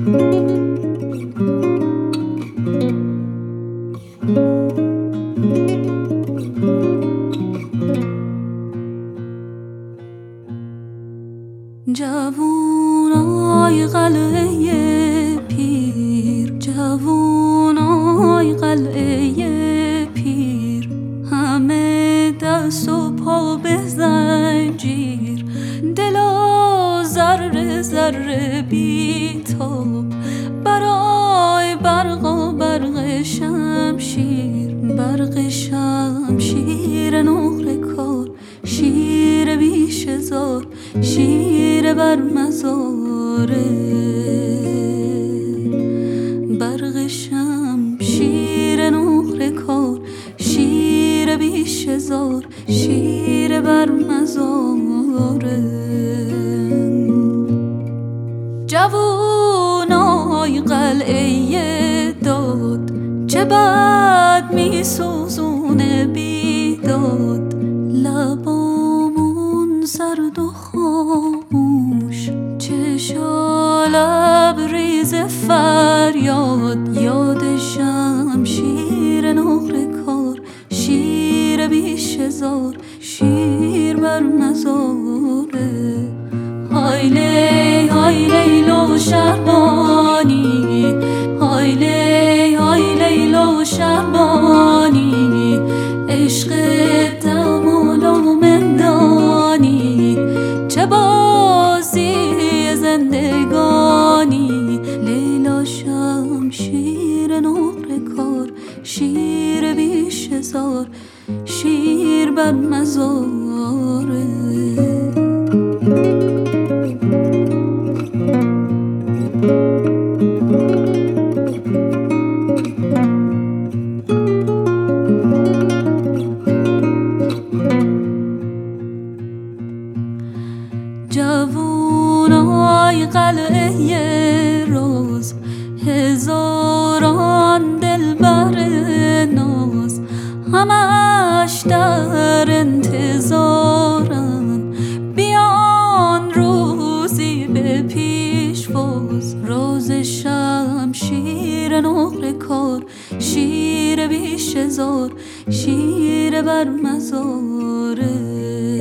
جوونای قلعه پیر، جوونای قلعه پیر، همه دست و پا به زنجیر، دلا ذره ذره بی‌تاب برای برق و برق شمشیر، برق شمشیر نقره کار، شیر بیش زار، شیر بر مزاره، برق شمشیر نقره کار، شیر بیش زار، شیر بر مزاره. جوونای قلعه داد چه بد می سوزونه بیداد، لبامون سرد و خاموش، چشا لبریز فریاد، یاد شمشیر نقره کار، شیر بیش زار، شیر بر مزاره. های لی های لیلو شهبانی، های لی های لیلو شهبانی، عشق دمال و مندانی، چه بازی زندگانی. لیلا شمشیر نقره کار، شیر بیش زار، شیر بر مزاره. جوونای قلعه روز، هزاران دلبر ناز، همش در انتظارن بیان روزی به پیشواز. روز شمشیر نقره کار، شیر بیش زار، شیر بر مزاره.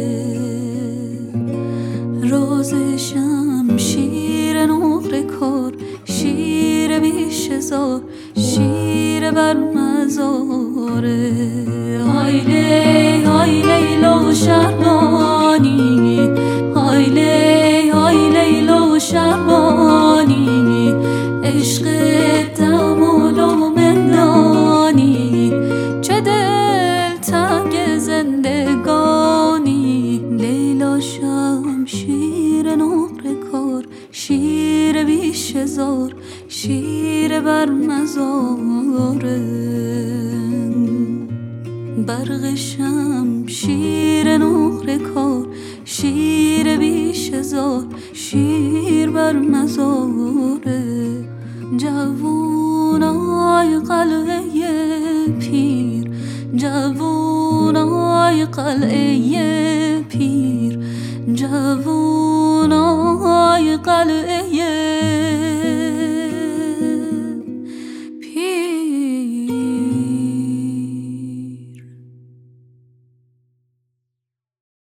روز شمشیر نقره کار، شیر بیش زار، شیر بر مزاره. های لی های لیلو شهبانی، های لی های لیلو شهبانی، عشق دمال و مندانی، چه دلتنگ زندگانی. لیلا شمشیر نقره کار، شیر بیش زار، شیر بر مزاره. برق شمشیر نقره کار، شیر بیش زار، شیر بر مزاره. جوونای قلعه پیر، جوونای قلعه پیر، جوونای قلعه